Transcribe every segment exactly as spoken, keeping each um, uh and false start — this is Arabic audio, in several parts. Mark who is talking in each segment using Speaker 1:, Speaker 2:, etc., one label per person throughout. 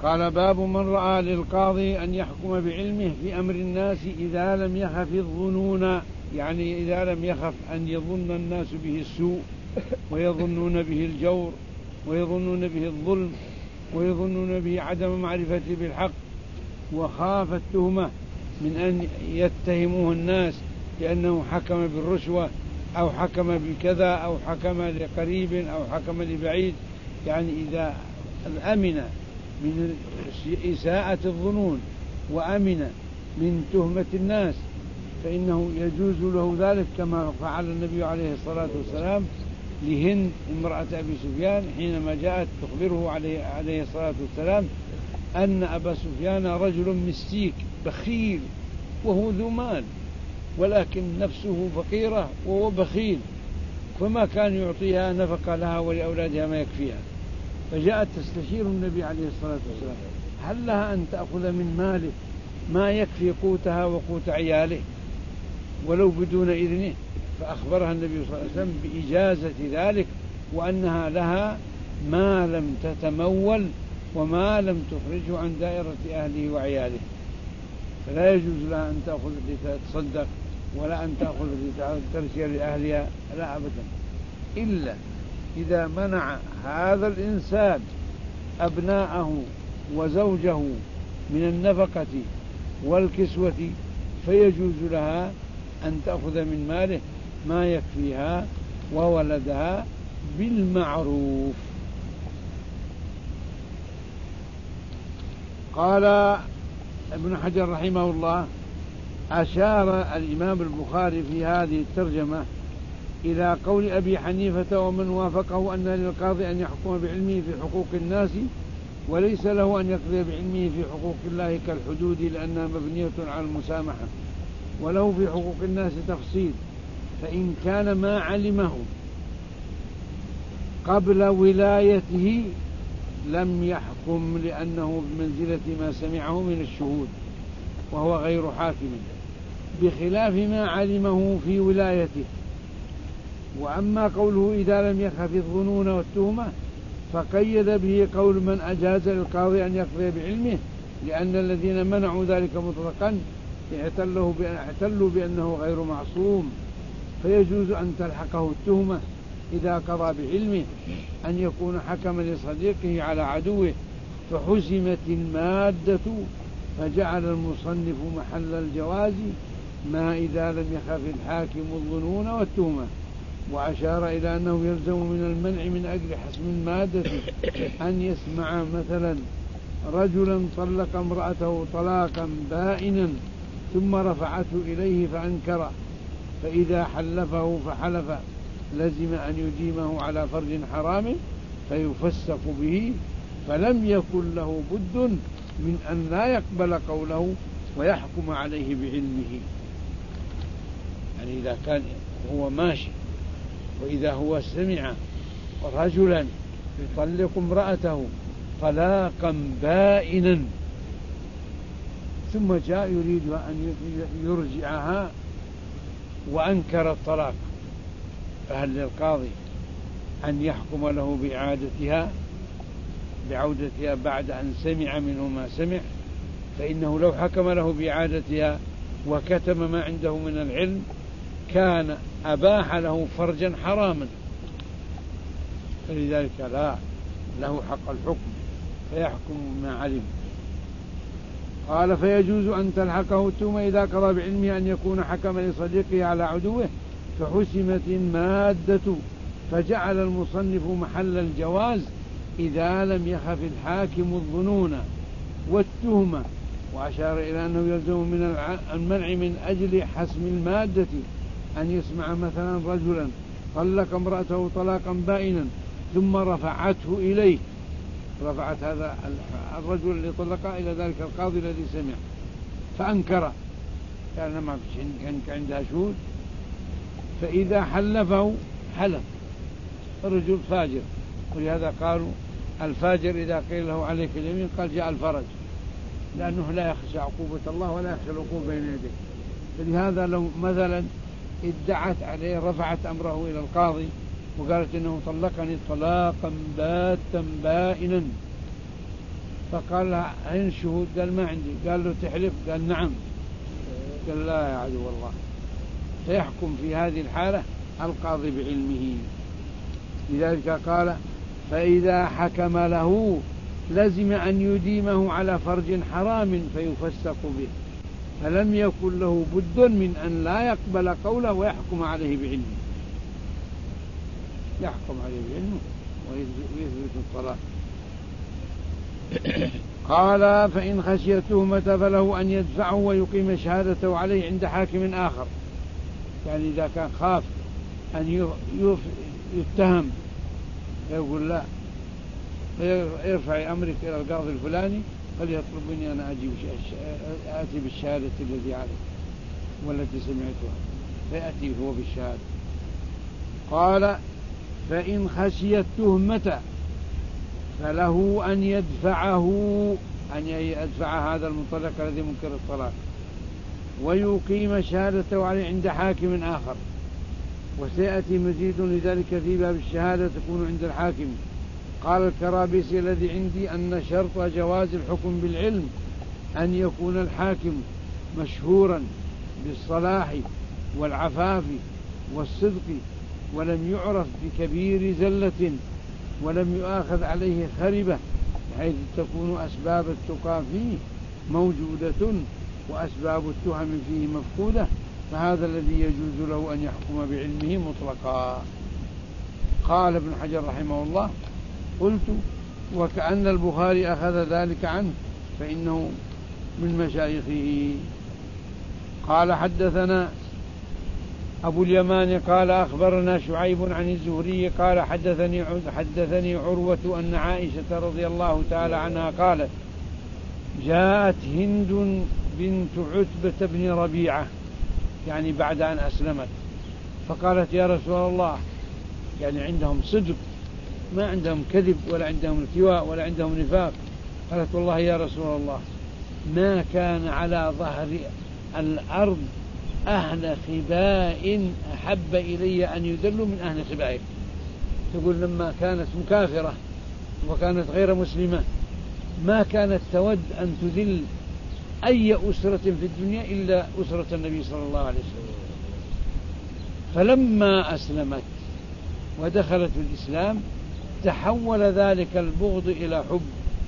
Speaker 1: قال باب من رأى للقاضي أن يحكم بعلمه في أمر الناس إذا لم يخف الظنون، يعني إذا لم يخف أن يظن الناس به السوء ويظنون به الجور ويظنون به الظلم ويظنون به عدم معرفته بالحق، وخاف التهمة من أن يتهموه الناس لأنه حكم بالرشوة أو حكم بكذا أو حكم لقريب أو حكم لبعيد. يعني إذا أمن من إساءة الظنون وأمن من تهمة الناس فإنه يجوز له ذلك، كما فعل النبي عليه الصلاة والسلام لهند امرأة أبي سفيان حينما جاءت تخبره عليه, عليه الصلاة والسلام أن أبا سفيان رجل مستيك بخيل وهو ذو مال، ولكن نفسه فقيرة وهو بخيل، فما كان يعطيها نفقة لها ولأولادها ما يكفيها. فجاءت تستشير النبي عليه الصلاة والسلام هل لها أن تأخذ من ماله ما يكفي قوتها وقوت عياله ولو بدون إذنه؟ فأخبرها النبي صلى الله عليه وسلم بإجازة ذلك، وأنها لها ما لم تتمول وما لم تخرجه عن دائرة أهله وعياله، فلا يجوز لها أن تأخذ لتصدق ولا أن تأخذ لترسل لأهلها، لا أبدا، إلا إذا منع هذا الإنسان أبناءه وزوجه من النفقة والكسوة فيجوز لها أن تأخذ من ماله ما يكفيها وولدها بالمعروف. قال ابن حجر رحمه الله: أشار الإمام البخاري في هذه الترجمة إلى قول أبي حنيفة ومن وافقه أن للقاضي أن يحكم بعلمه في حقوق الناس وليس له أن يقضي بعلمه في حقوق الله كالحدود لأنها مبنية على المسامحة، وله في حقوق الناس تفصيل، فإن كان ما علمه قبل ولايته لم يحكم لأنه بمنزلة ما سمعه من الشهود وهو غير حاكم، بخلاف ما علمه في ولايته. وأما قوله إذا لم يخف الظنون والتهمة فقيد به قول من أجاز للقاضي أن يقضي بعلمه، لأن الذين منعوا ذلك مطلقا اعتلوا بأنه غير معصوم، فيجوز أن تلحقه التهمة إذا قضى بعلمه أن يكون حكما لصديقه على عدوه، فحسمت المادة فجعل المصنف محل الجواز ما إذا لم يخف الحاكم الظنون والتهمة. وأشار إلى أنه يلزم من المنع من أجل حسم المادة أن يسمع مثلا رجلا طلق امرأته طلاقا بائنا ثم رفعته إليه فأنكر، فإذا حلفه فحلف لزم أن يديمه على فرج حرام فيفسق به، فلم يكن له بد من أن لا يقبل قوله ويحكم عليه بعلمه. يعني إذا كان هو ماشي وإذا هو سمع رجلا يطلق امرأته طلاقا بائنا ثم جاء يريد أن يرجعها وأنكر الطلاق، فهل للقاضي أن يحكم له بإعادتها بعودتها بعد أن سمع منه ما سمع؟ فإنه لو حكم له بإعادتها وكتم ما عنده من العلم كان أباح له فرجا حراما، فلذلك لا له حق الحكم فيحكم ما علم. قال: فيجوز أن تلحقه التهمة إذا قضى بعلمه أن يكون حكما لصديقه على عدوه، فحسمت المادة فجعل المصنف محل الجواز إذا لم يخف الحاكم الظنون والتهمة. وأشار إلى أنه يلزم من المنع من أجل حسم المادة أن يسمع مثلا رجلا طلق امرأته طلاقا بائنا ثم رفعته إليه، رفعت هذا الرجل اللي طلقها إلى ذلك القاضي الذي سمع فأنكر، كان ما كان عندها شهود، فإذا حلفه حلف الرجل فاجر، ولهذا قالوا الفاجر إذا قيل له عليك اليمين قال جاء الفرج، لأنه لا يخشى عقوبة الله ولا يخشى العقوبة بين يديه. فلهذا لو مثلا ادعت عليه رفعت أمره إلى القاضي وقالت إنه طلقني طلاقا باتا بائنا، فقال له أين الشهود؟ قال ما عندي. قال له تحلف؟ قال نعم. قال لا يا عدو الله. فيحكم في هذه الحالة القاضي بعلمه. لذلك قال فإذا حكم له لزم أن يديمه على فرج حرام فيفسق به، فلم يكن له بد من أن لا يقبل قوله ويحكم عليه بعلمه، يحكم عليه بعلمه ويثبت الطلاق. قال فإن خشي التهمة فله أن يدفعه ويقيم شهادته عليه عند حاكم آخر. يعني إذا كان خاف أن يتهم يقول لا، يرفع أمرك إلى القاضي الفلاني فليطلب مني أنا أجيب آتي بالشهادة التي عليه والتي سمعتها، فيأتي هو بالشهادة. قال فإن خشي التهمة فله أن يدفعه، أن يدفع هذا المطلق الذي منكر الطلاق ويقيم شهادته عليه عند حاكم آخر. وسيأتي مزيد لذلك في باب الشهادة تكون عند الحاكم. قال الكرابيسي الذي عندي أن شرط جواز الحكم بالعلم أن يكون الحاكم مشهورا بالصلاح والعفاف والصدق، ولم يعرف بكبير زلة، ولم يؤاخذ عليه خربة، بحيث تكون أسباب التقى فيه موجودة وأسباب التهم فيه مفقودة، فهذا الذي يجوز له أن يحكم بعلمه مطلقا. قال ابن حجر رحمه الله قلت وكأن البخاري أخذ ذلك عنه فإنه من مشايخه. قال حدثنا أبو اليمان قال أخبرنا شعيب عن الزهري قال حدثني حدثني عروة أن عائشة رضي الله تعالى عنها قالت جاءت هند بنت عتبة بن ربيعة، يعني بعد أن أسلمت، فقالت يا رسول الله، يعني عندهم صدق، ما عندهم كذب ولا عندهم التواء ولا عندهم نفاق. قالت والله يا رسول الله ما كان على ظهر الأرض أهل خباء أحب إلي أن يذلوا من أهل خبائك. تقول لما كانت مكافرة وكانت غير مسلمة ما كانت تود أن تذل أي أسرة في الدنيا إلا أسرة النبي صلى الله عليه وسلم. فلما أسلمت ودخلت في الإسلام تحول ذلك البغض إلى حب،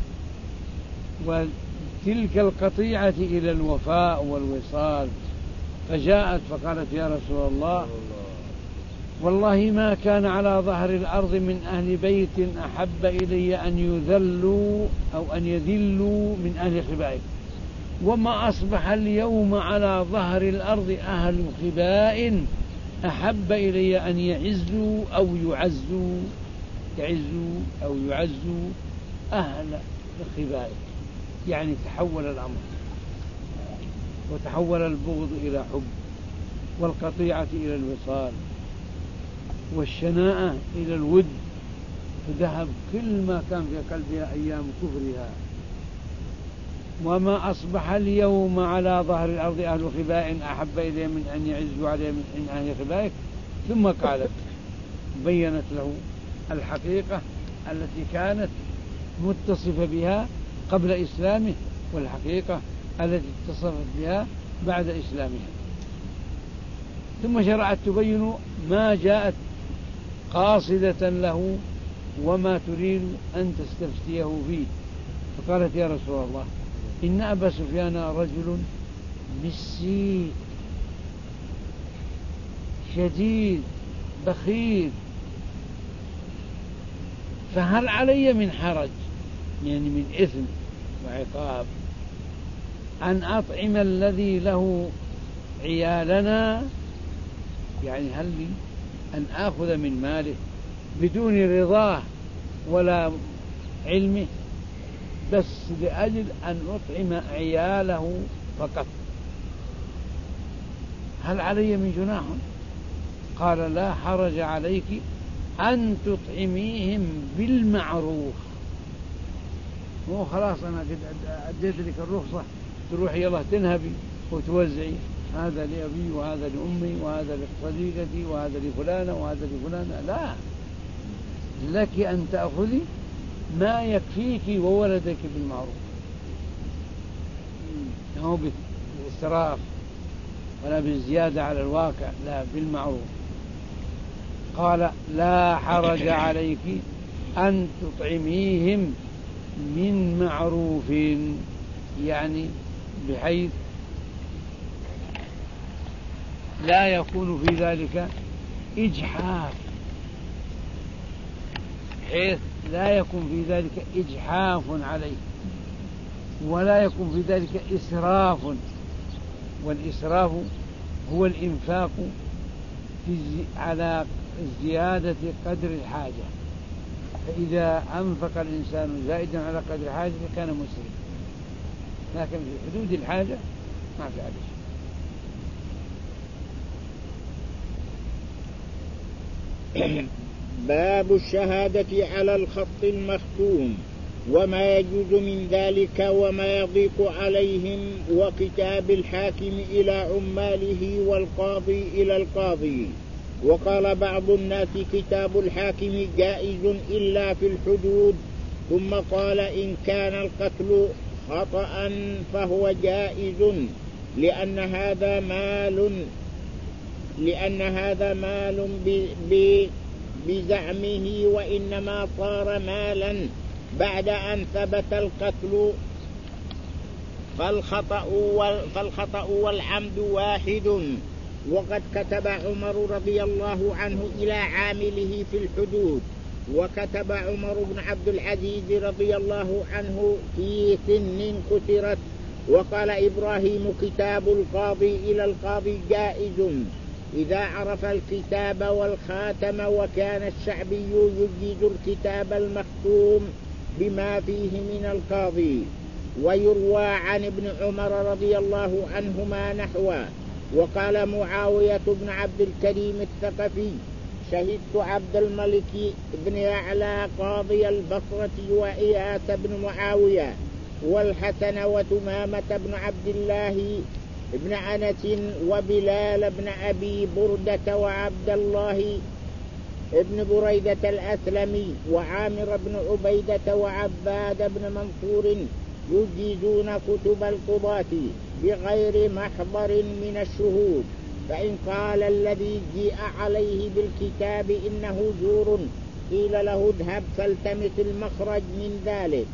Speaker 1: وتلك القطيعة إلى الوفاء والوصال. فجاءت فقالت يا رسول الله والله ما كان على ظهر الأرض من أهل بيت أحب إلي أن يذلوا أو أن يذلوا من أهل خبائك، وما أصبح اليوم على ظهر الأرض أهل خباء أحب إلي أن يعزوا أو يعزوا يعزوا أو يعزوا أهل خبائك. يعني تحول الأمر وتحول البغض إلى حب، والقطيعة إلى الوصال، والشناعة إلى الود، فذهب كل ما كان في قلبها أيام كفرها. وما أصبح اليوم على ظهر الأرض أهل خباء أحب إليه من أن يعزوا عليه من أهل خبائك. ثم قالت بينت له الحقيقة التي كانت متصفة بها قبل إسلامه والحقيقة التي اتصفت بها بعد إسلامها. ثم شرعت تبين ما جاءت قاصدة له وما تريد أن تستفتيه فيه. فقالت يا رسول الله إن أبا سفيان رجل مسيء شديد بخيل، فهل علي من حرج، يعني من إثم وعقاب، أن أطعم الذي له عيالنا؟ يعني هل لي أن آخذ من ماله بدون رضاه ولا علمه، بس لأجل أن أطعم عياله فقط؟ هل علي من جناح؟ قال لا حرج عليك أن تطعميهم بالمعروف. مو خلاص أنا قد أديت لك الرخصة تروحي يلا تنهبي وتوزعي، هذا لأبي وهذا لأمي وهذا لصديقتي وهذا لفلانة وهذا لفلانة. لا، لك أن تأخذي ما يكفيك وولدك بالمعروف، هو بالإسراف ولا بالزيادة على الواقع، لا بالمعروف. قال لا حرج عليك أن تطعميهم من معروف، يعني بحيث لا يكون في ذلك إجحاف، بحيث لا يكون في ذلك إجحاف عليه، ولا يكون في ذلك إسراف. والإسراف هو الإنفاق على زيادة قدر الحاجة، فإذا أنفق الإنسان زائدا على قدر الحاجة كان مسرفا، لكن في حدود الحاجة ما في عليه.
Speaker 2: باب الشهادة على الخط المختوم وما يجوز من ذلك وما يضيق عليهم، وكتاب الحاكم إلى عماله والقاضي إلى القاضي. وقال بعض الناس كتاب الحاكم جائز إلا في الحدود، ثم قال إن كان القتل خطأ فهو جائز لأن هذا مال لأن هذا مال بزعمه، وإنما صار مالا بعد أن ثبت القتل، فالخطأ, فالخطأ والعمد واحد. وقد كتب عمر رضي الله عنه إلى عامله في الحدود، وكتب عمر بن عبد العزيز رضي الله عنه في سن كسرت. وقال إبراهيم كتاب القاضي إلى القاضي جائز إذا عرف الكتاب والخاتم، وكان الشعبي يجيز الكتاب المختوم بما فيه من القاضي. ويروى عن ابن عمر رضي الله عنهما نحوه. وقال معاوية بن عبد الكريم الثقفي شهدت عبد الملك بن يعلى قاضي البصرة وإياس بن معاوية والحسن وتمامة بن عبد الله ابن أنس وبلال بن أبي بردة وعبد الله ابن بريدة الأسلمي وعامر بن عبيدة وعباد بن منصور يجيزون كتب القضاة بغير محضر من الشهود. فإن قال الذي جيء عليه بالكتاب إنه زور قيل له اذهب فالتمس المخرج من ذلك.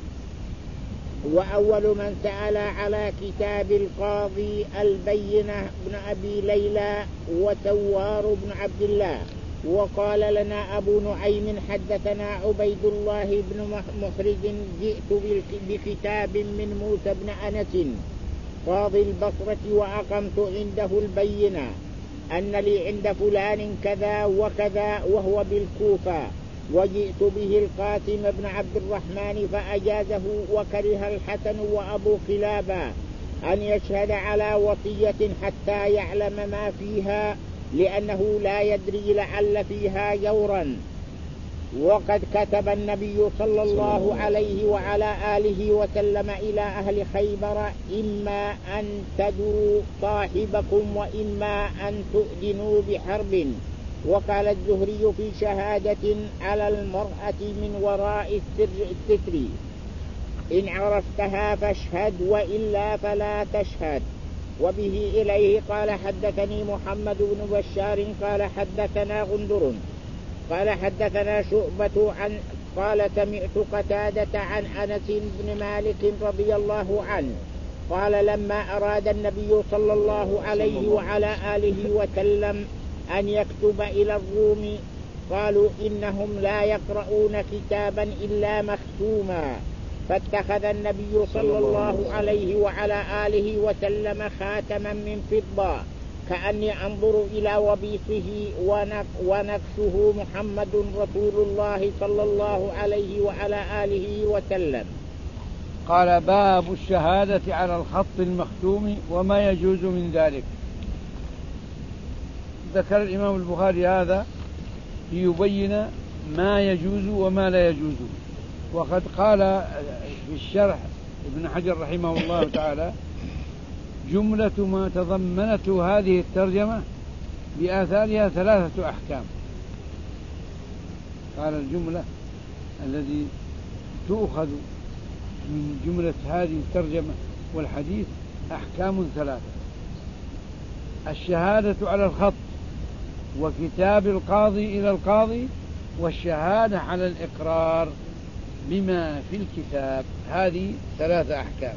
Speaker 2: وأول من سأل على كتاب القاضي البينة بن أبي ليلى وثوار بن عبد الله. وقال لنا أبو نعيم حدثنا عبيد الله بن محرز جئت بكتاب من موسى بن أنس قاضي البصرة وأقمت عنده البينة أن لي عند فلان كذا وكذا وهو بالكوفة، وجئت به القاسم بن عبد الرحمن فأجازه، وكره الحسن وأبو قلابة أن يشهد على وصية حتى يعلم ما فيها لأنه لا يدري لعل فيها جورا. وقد كتب النبي صلى الله عليه وعلى آله وسلم إلى أهل خيبر إما أن تدروا صاحبكم وإما أن تؤذنوا بحرب. وقال الزهري في شهادة على المرأة من وراء الستر إن عرفتها فاشهد وإلا فلا تشهد. وبه إليه قال حدثني محمد بن بشار قال حدثنا غندر قال حدثنا شعبة عن قال سمعت قتادة عن أنس بن مالك رضي الله عنه قال لما أراد النبي صلى الله عليه وعلى آله وسلم أن يكتب إلى الروم قالوا إنهم لا يقرؤون كتابا إلا مختوما، فاتخذ النبي صلى الله عليه وعلى آله وسلم خاتما من فضة كأني أنظر إلى وبيصه ونقشه محمد رسول الله صلى الله عليه وعلى آله وسلم.
Speaker 1: قال باب الشهادة على الخط المختوم وما يجوز من ذلك. ذكر الإمام البخاري هذا ليبين ما يجوز وما لا يجوز. وقد قال في الشرح ابن حجر رحمه الله تعالى جملة ما تضمنته هذه الترجمة بآثارها ثلاثة أحكام. قال الجملة الذي تؤخذ من جملة هذه الترجمة والحديث أحكام ثلاثة: الشهادة على الخط، وكتاب القاضي إلى القاضي، والشهادة على الإقرار بما في الكتاب. هذه ثلاثة أحكام.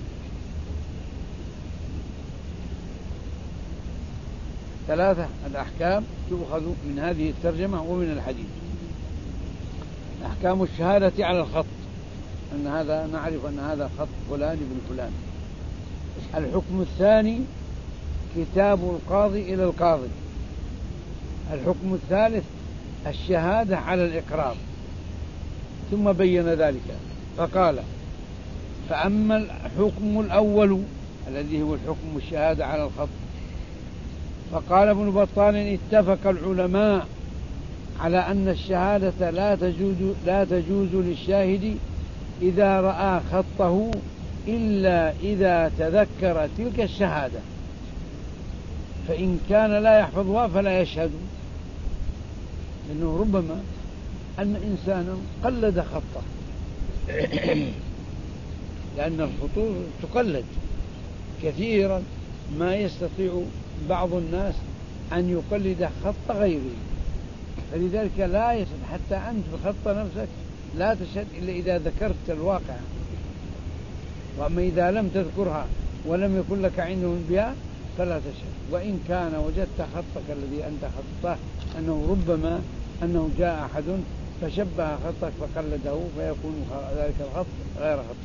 Speaker 1: ثلاثة الأحكام تؤخذ من هذه الترجمة ومن الحديث. أحكام الشهادة على الخط، أن هذا نعرف أن هذا خط فلان بن فلان. الحكم الثاني كتاب القاضي إلى القاضي. الحكم الثالث الشهادة على الإقرار. ثم بين ذلك فقال: فأما الحكم الأول الذي هو الحكم الشهادة على الخط، فقال ابن بطال: اتفق العلماء على أن الشهادة لا تجوز, لا تجوز للشاهد إذا رأى خطه إلا إذا تذكر تلك الشهادة، فإن كان لا يحفظها فلا يشهد، لأنه ربما أن إنسانا قلد خطه لأن الخطوط تقلد كثيرا، ما يستطيع بعض الناس أن يقلد خط غيره، فلذلك لا يشهد. حتى أنت بخط نفسك لا تشهد إلا إذا ذكرت الواقع، وأما إذا لم تذكرها ولم يكن لك علم بها فلا تشهد. وإن كان وجدت خطك الذي أنت خطه أنه ربما أنه جاء أحد فشبه خطك فقلده فيكون ذلك الخط غير خط.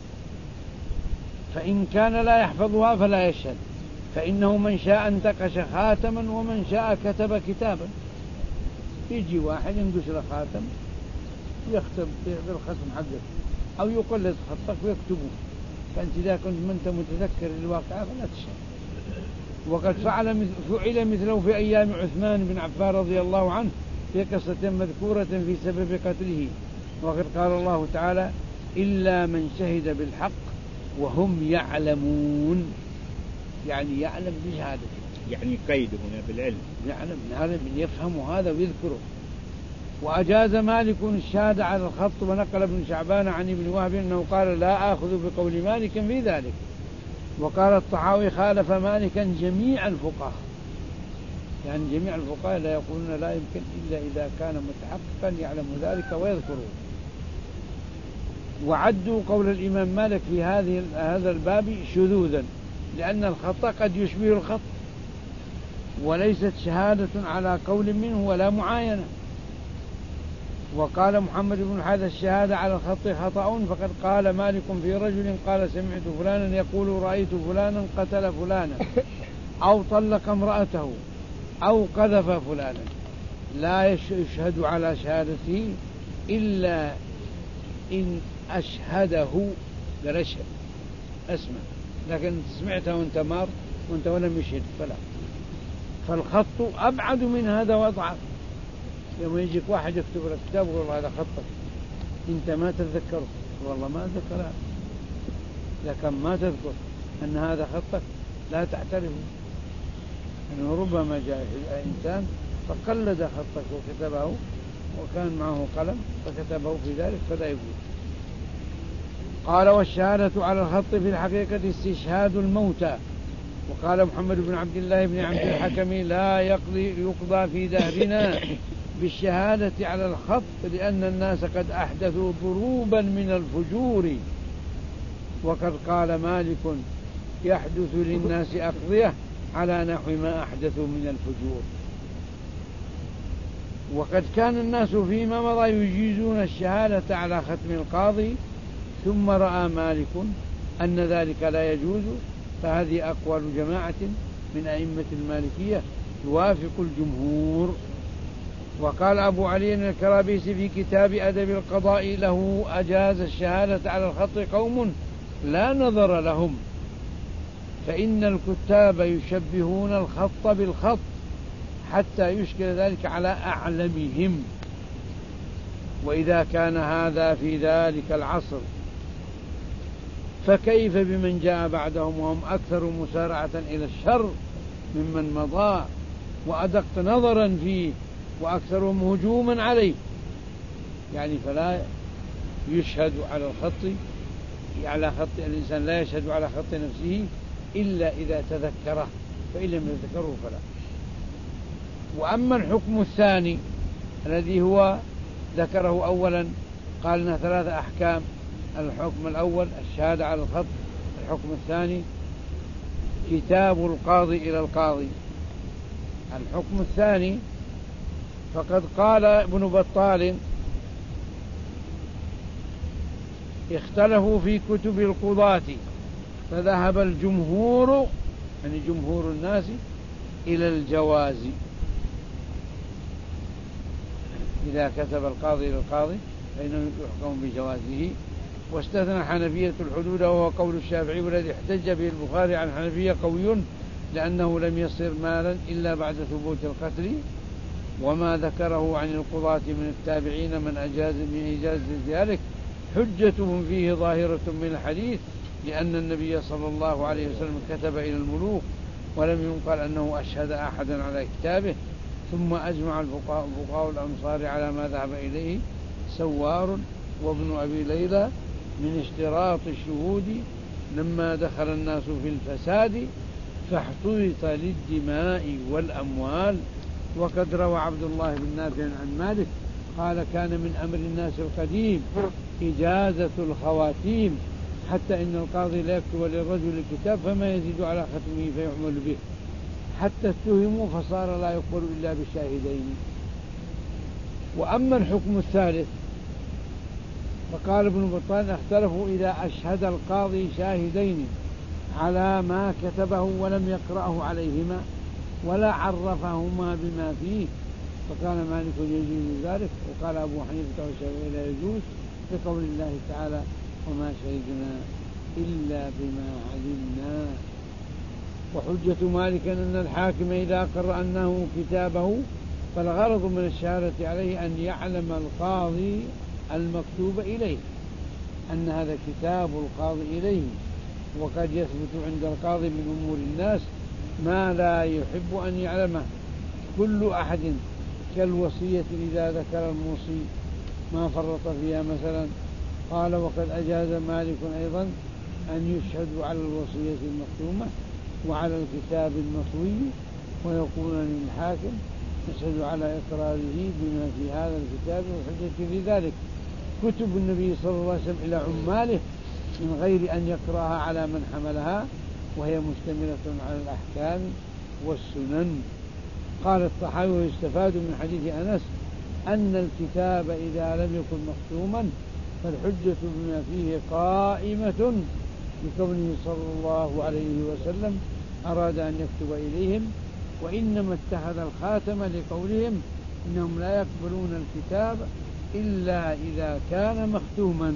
Speaker 1: فإن كان لا يحفظها فلا يشهد، فإنه من شاء انتقش خاتما ومن شاء كتب كتابا. يجي واحد ينقش له خاتم ويختم بالختم حقه، أو يقلد خطك ويكتبه، فأنت إذا كنت من أنت متذكر الواقع فلا تشهد. وقد فعل فعل مثله في أيام عثمان بن عفان رضي الله عنه في قصة مذكورة في سبب قتله، وقد قال الله تعالى: إلا من شهد بالحق وهم يعلمون، يعني يعلم بشهادته،
Speaker 2: يعني قيد هنا بالعلم،
Speaker 1: يعلم يعلم يفهم هذا ويذكره. وأجاز مالك الشهادة على الخط، ونقل ابن شعبان عن ابن وهب أنه قال: لا آخذ بقول مالك في ذلك. وقال الطحاوي: خالف مالكا جميع الفقهاء، يعني جميع الفقهاء لا يقولون لا يمكن إلا إذا كان متحققا يعلم ذلك ويذكره. وعدوا قول الإمام مالك في هذه هذا الباب شذوذا، لأن الخط قد يشبه الخط، وليست شهادة على قول منه ولا معاينة. وقال محمد بن حاذ: الشهادة على الخط خطأ، فقد قال مالك في رجل قال: سمعت فلانا يقول رأيت فلانا قتل فلانا، أو طلق امرأته، أو قذف فلانا، لا يشهد على شهادته إلا إن أشهده. قال: أشهد أسمع، لكن سمعته وانت مار وانت ولم يشهد فلا. فالخط أبعد من هذا وأضعف. يوم يجيك واحد يكتب لك كتاب ويقول هذا خطك، انت ما تتذكره، والله ما ذكر هذا، لكن ما تذكر أن هذا خطك لا تعترفه، أنه ربما جاء إنسان فقلد خطك وكتبه وكان معه قلم فكتبه في ذلك فلا يقول. قال: والشهادة على الخط في الحقيقة استشهاد الموتى. وقال محمد بن عبد الله بن عبد الحكم: لا يقضي يقضى في دهرنا بالشهادة على الخط، لأن الناس قد أحدثوا ضروبا من الفجور. وقد قال مالك: يحدث للناس أقضية على نحو ما أحدثوا من الفجور. وقد كان الناس فيما مضى يجيزون الشهادة على ختم القاضي، ثم رأى مالك أن ذلك لا يجوز، فهذه أقوال جماعة من أئمة المالكية يوافق الجمهور. وقال أبو علي الكرابيسي في كتاب أدب القضاء له: أجاز الشهادة على الخط قوم لا نظر لهم، فإن الكتاب يشبهون الخط بالخط حتى يشكل ذلك على أعلمهم. وإذا كان هذا في ذلك العصر فكيف بمن جاء بعدهم وهم أكثر مسارعة إلى الشر ممن مضى، وأدق نظرا فيه، وأكثرهم هجوما عليه. يعني فلا يشهد على الخط على خط الإنسان لا يشهد على خط نفسه إلا إذا تذكره، فإن لم يذكره فلا. وأما الحكم الثاني الذي هو ذكره أولا، قال لنا ثلاثة أحكام: الحكم الأول الشهادة على الخط، الحكم الثاني كتاب القاضي إلى القاضي. الحكم الثاني فقد قال ابن بطال: اختلفوا في كتب القضاة فذهب الجمهور، يعني جمهور الناس، إلى الجواز إذا كتب القاضي إلى القاضي فإنه يحكم بجوازه. واستثنى حنفية الحدود وهو قول الشافعي، والذي احتج به البخاري عن حنفية قوي لأنه لم يصر مالا إلا بعد ثبوت القتل. وما ذكره عن القضاة من التابعين من أجاز من إجاز ذلك حجتهم فيه ظاهرة من الحديث، لأن النبي صلى الله عليه وسلم كتب إلى الملوك ولم ينقل أنه أشهد أحدا على كتابه. ثم أجمع الفقهاء فقهاء الأمصار على ما ذهب إليه سوار وابن أبي ليلى من اشتراط الشهود لما دخل الناس في الفساد فاحتوط للدماء والأموال. وقد روى عبد الله بن نافع عن مالك قال: كان من أمر الناس القديم إجازة الخواتيم، حتى إن القاضي لا يكتب للرجل الكتاب فما يزيد على ختمه فيعمل به، حتى اتهموا فصار لا يقبل إلا بالشاهدين. وأما الحكم الثالث فقال ابن بطال: اختلفوا إذا أشهد القاضي شاهدين على ما كتبه ولم يقرأه عليهما ولا عرفهما بما فيه، فقال مالك يجوز ذلك، وقال أبو حنيفة والشافعي لا يجوز، بقول الله تعالى: وما شهدنا إلا بما علمنا. وحجة مالك أن الحاكم إذا قرأ أنه كتابه فالغرض من الشهادة عليه أن يعلم القاضي المكتوب إليه أن هذا كتاب القاضي إليه. وقد يثبت عند القاضي من أمور الناس ما لا يحب أن يعلمه كل أحد، كالوصية إذا ذكر الموصي ما فرط فيها مثلا. قال: وقد أجاز مالك أيضا أن يشهدوا على الوصية المختومة وعلى الكتاب المطوي، ويقول للحاكم: نشهد على إقراره بما في هذا الكتاب، والحجة في ذلك كتب النبي صلى الله عليه وسلم إلى عماله من غير أن يقرأها على من حملها، وهي مشتملة على الأحكام والسنن. قال الطحاوي: ويستفاد من حديث أنس أن الكتاب إذا لم يكن مختوما فالحجة بما فيه قائمة، بكونه صلى الله عليه وسلم أراد أن يكتب إليهم، وإنما اتخذ الخاتم لقولهم إنهم لا يقبلون الكتاب إلا إذا كان مختوما.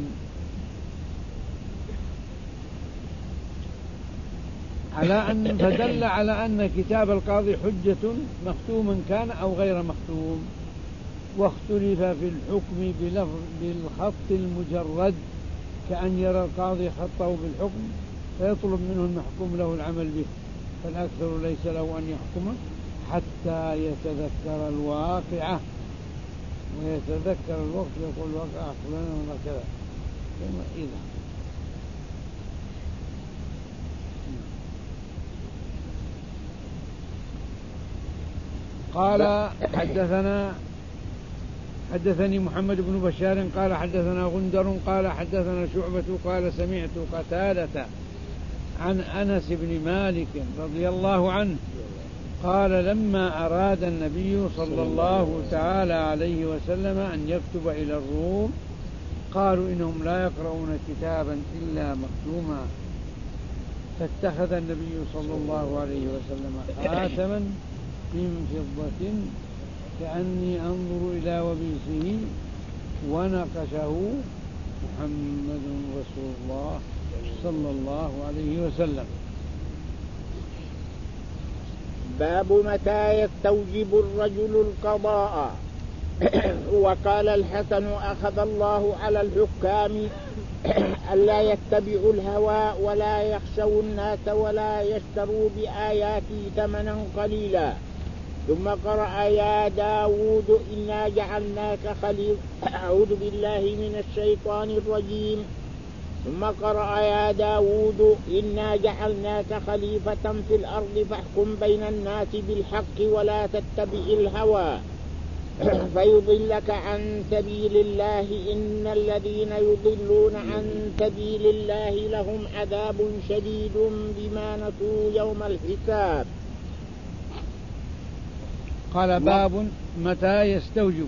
Speaker 1: على أن فدل على أن كتاب القاضي حجة مختوما كان أو غير مختوم. واختلف في الحكم بلفظ بالخط المجرد، كأن يرى القاضي خطه بالحكم فيطلب منه المحكوم له العمل به، فالأكثر ليس له أن يحكم حتى يتذكر الواقعة، ويتذكر الوقت يقول: واقع فلان وكذا. إذا قال: حدثنا حدثني محمد بن بشار قال حدثنا غندر قال حدثنا شعبة قال سمعت قتادة عن أنس بن مالك رضي الله عنه قال: لما أراد النبي صلى الله تعالى عليه وسلم أن يكتب إلى الروم قالوا إنهم لا يقرؤون كتابا إلا مختوما، فاتخذ النبي صلى الله عليه وسلم خاتما من فضة كأني أنظر إلى وبيسه ونقشه محمد رسول الله صلى الله عليه وسلم.
Speaker 2: باب متى يستوجب الرجل القضاء. وقال الحسن: أخذ الله على الحكام ألا يتبعوا الهوى ولا يخشوا الناس ولا يشتروا بآياته ثمنا قليلا، ثم قرأ يا داود إنا جعلناك خليفة. أعوذ بالله من الشيطان الرجيم. ثم قرأ يا داود إنا جعلناك خليفة في الأرض فاحكم بين الناس بالحق ولا تتبع الهوى فيضلك عن سبيل الله إن الذين يضلون عن سبيل الله لهم عذاب شديد بما نسوا يوم الحساب.
Speaker 1: قال باب متى يستوجب.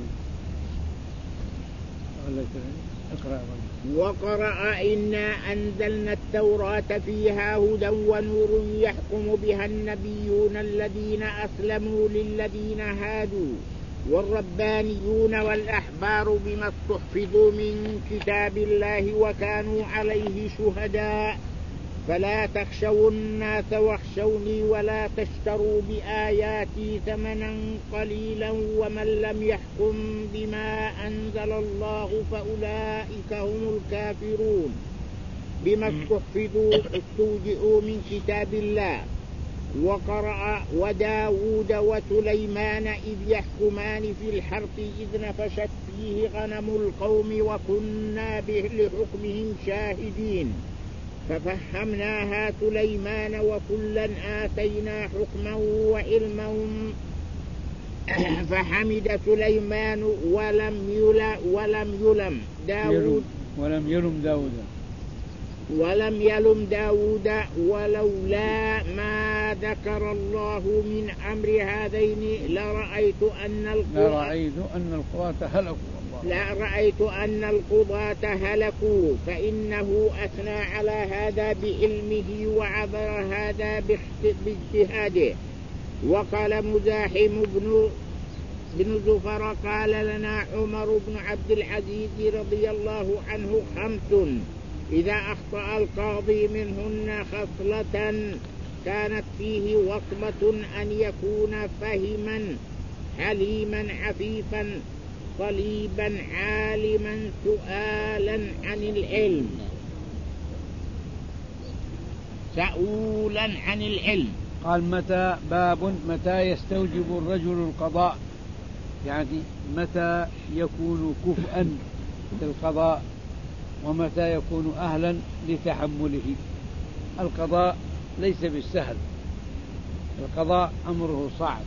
Speaker 2: وقرأ إنا أنزلنا التوراة فيها هدى ونور يحكم بها النبيون الذين أسلموا للذين هادوا والربانيون والأحبار بما استحفظوا من كتاب الله وكانوا عليه شهداء فلا تخشوا الناس واخشوني ولا تشتروا بآياتي ثمنا قليلا ومن لم يحكم بما أنزل الله فأولئك هم الكافرون بما استحفظوا استوجئوا من كتاب الله. وقرأ وداود وسليمان إذ يحكمان في الحرث إذ نفشت فيه غنم القوم وكنا به لحكمهم شاهدين ففهمناها سليمان وكلا آتينا حكما وعلما فحمد سليمان ولم يلم ولم يلم داود
Speaker 1: ولم يلم داود
Speaker 2: ولم يلم داود ولولا ما ذكر الله من أمر هذين لرأيت أن القضاة
Speaker 1: لرأيت أن القضاة هلكوا
Speaker 2: لا رأيت أن القضاة هلكوا فإنه أثنى على هذا بعلمه وعبر هذا باجتهاده. وقال مزاحم بن بن زفر قال لنا عمر بن عبد العزيز رضي الله عنه خمس إذا أخطأ القاضي منهن خصلة كانت فيه وصمة أن يكون فهما حليما عفيفا صليبا عالما سؤالا عن العلم سؤولا عن العلم.
Speaker 1: قال متى باب متى يستوجب الرجل القضاء يعني متى يكون كفءا للقضاء ومتى يكون أهلا لتحمله. القضاء ليس بالسهل، القضاء أمره صعب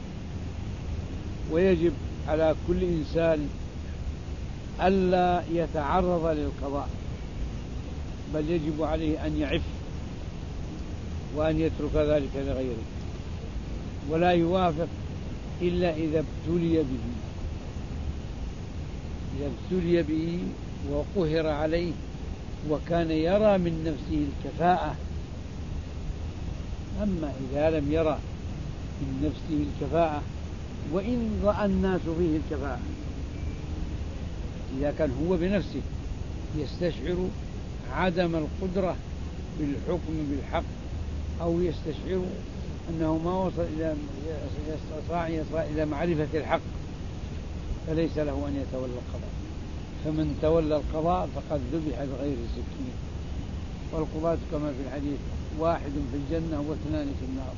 Speaker 1: ويجب على كل إنسان ألا يتعرض للقضاء بل يجب عليه أن يعف وأن يترك ذلك لغيره ولا يوافق إلا إذا ابتلي به إذا ابتلي به وقهر عليه وكان يرى من نفسه الكفاءة. أما إذا لم يرى من نفسه الكفاءة وإن رأى الناس فيه الكفاءة إذا كان هو بنفسه يستشعر عدم القدرة بالحكم بالحق أو يستشعر أنه ما وصل إلى يستطيع يصل إلى معرفة الحق فليس له أن يتولى القضاء. فمن تولى القضاء فقد ذبح بغير سكين. والقضاة كما في الحديث واحد في الجنة واثنان في النار.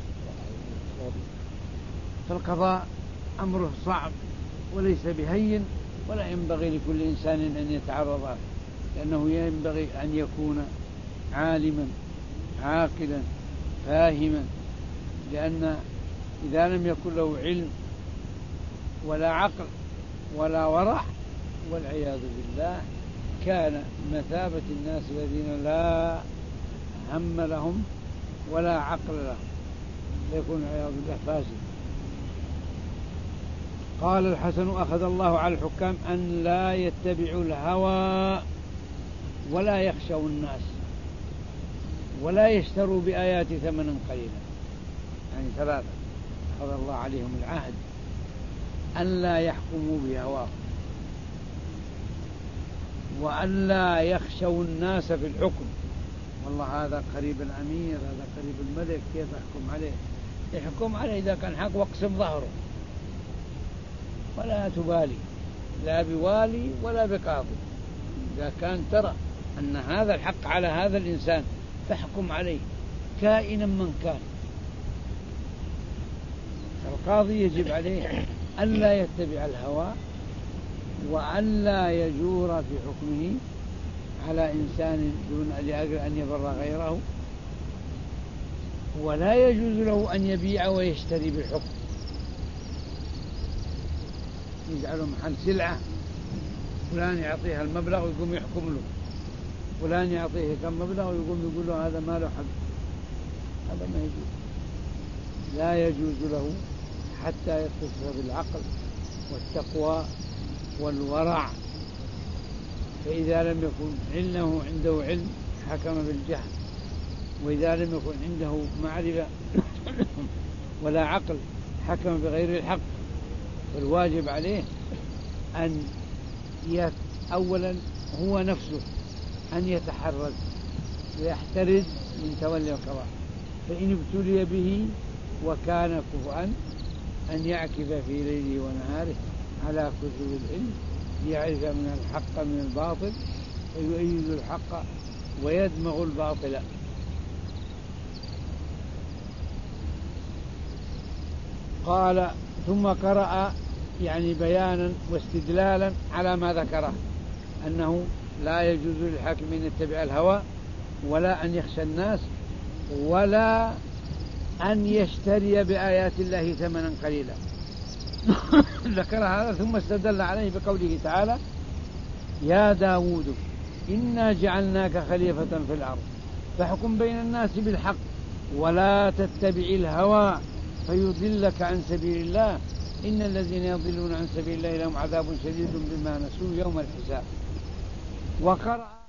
Speaker 1: فالقضاء أمره صعب وليس بهين ولا ينبغي لكل إنسان أن يتعرض له لأنه ينبغي أن يكون عالما عاقلا فاهما لأن إذا لم يكن له علم ولا عقل ولا ورع والعياذ بالله كان مثابة الناس الذين لا هم لهم ولا عقل لهم يكون العياذ بالله فاسد. قال الحسن أخذ الله على الحكام أن لا يتبعوا الهوى ولا يخشوا الناس ولا يشتروا بآيات ثمنا قليلا يعني ثلاثة أخذ الله عليهم العهد أن لا يحكموا بهواهم وأن لا يخشوا الناس في الحكم. والله هذا قريب الأمير هذا قريب الملك كيف يحكم عليه؟ يحكم عليه إذا كان حق واقسم ظهره ولا تبالي لا بوالي ولا بقاضي. إذا كان ترى أن هذا الحق على هذا الإنسان فاحكم عليه كائنا من كان. القاضي يجب عليه ألا يتبع الهوى وألا يجور في حكمه على إنسان دون لأجل أن يضر غيره، ولا يجوز له أن يبيع ويشتري بالحكم، يجعله محل سلعة، فلان يعطيها المبلغ ويقوم يحكم له، فلان يعطيه كم مبلغ ويقوم يقول له هذا ما له حق، هذا ما يجوز، لا يجوز له حتى يتصف بالعقل والتقوى والورع. فإذا لم يكن علمه عنده علم حكم بالجهل، وإذا لم يكن عنده معرفة ولا عقل حكم بغير الحق. فالواجب عليه أن يت... أولا هو نفسه أن يتحرز ويحترز من تولي القضاء، فإن ابتلي به وكان كفءا أن يعكف في ليله ونهاره على كتب العلم ليعرف من الحق من الباطل ويؤيد الحق ويدمغ الباطل. قال ثم قرأ يعني بيانا واستدلالا على ما ذكره، أنه لا يجوز للحاكم أن يتبع الهوى ولا أن يخشى الناس ولا أن يشتري بآيات الله ثمنا قليلا. ذكر هذا ثم استدل عليه بقوله تعالى: يا داود إنا جعلناك خليفة في الأرض فاحكم بين الناس بالحق ولا تتبع الهوى فيضلك عن سبيل الله إن الذين يضلون عن سبيل الله لهم عذاب شديد بما نسوا يوم الحساب. وقرأ